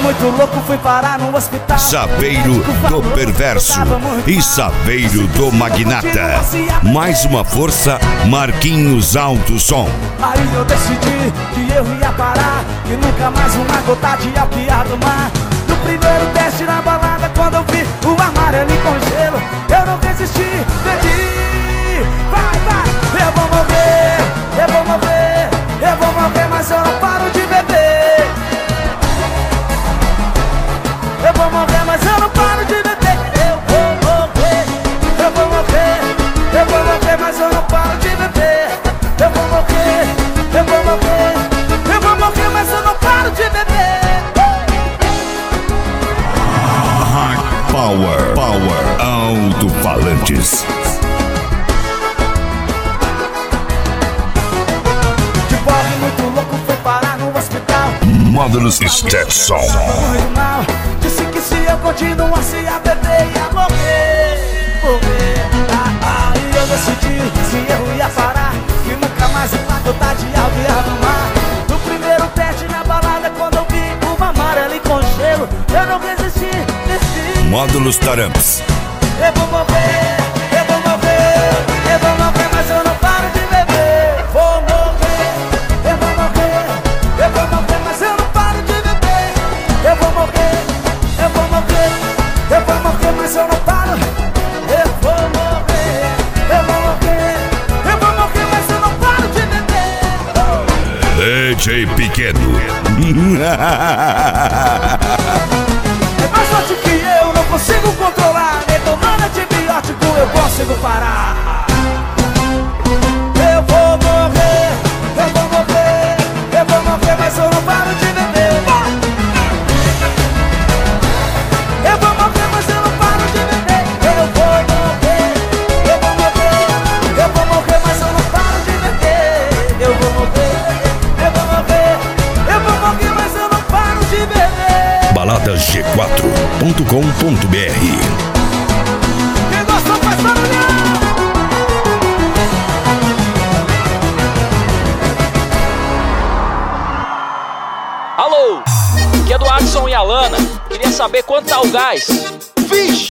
muito louco, fui parar no hospital. Saveiro do Perverso e Saveiro do Magnata. Mais uma força, Marquinhos Alto Som. Aí eu decidi que eu ia parar, que nunca mais uma gota de álcool ia tomar. No primeiro teste na balada, quando eu vi o amarelo com gelo, eu não resisti, bebi. Vai, vai, eu vou morrer, eu vou morrer, eu vou morrer, mas eu não paro de beber. Eu vou morrer, mas eu não paro de beber. Eu vou morrer, eu vou morrer, eu vou morrer, mas eu não paro de beber. Eu vou morrer, eu vou morrer, eu vou morrer, mas eu não paro de beber. Power, alto-falantes. De pobre muito louco, foi parar no hospital. Módulos Stetson. Muito mal, disse que se eu continuasse a beber ia morrer, morrer. Aí eu decidi, se eu ia parar, que nunca mais uma gota de álcool ia tomar. No primeiro teste na balada, quando eu vi uma amarela com gelo, eu não resisti, desci. Módulos Taramps. Eu vou morrer, eu vou morrer, eu vou morrer, mas eu não paro de beber. Vou morrer, eu vou morrer, eu vou morrer, mas eu não paro de beber. Eu vou morrer, eu vou morrer, eu vou morrer, mas eu não paro. Eu vou morrer, eu vou morrer, eu vou morrer, mas eu não paro de beber. DJ Pequeno. É mais forte que eu, não consigo controlar. Nem tomando antibiótico eu consigo parar. Eu vou morrer, eu vou morrer, eu vou morrer, mas eu não paro de beber. Eu vou morrer, mas eu não paro de beber. Eu vou morrer, eu vou morrer, eu vou morrer, mas eu não paro de beber. Eu vou morrer, eu vou morrer, eu vou morrer, mas eu não paro de beber. baladasg4.com.br. Quem gostou faz barulhão! Alô, aqui é do Adson e Alana. Queria saber quanto tá o gás. Vixe!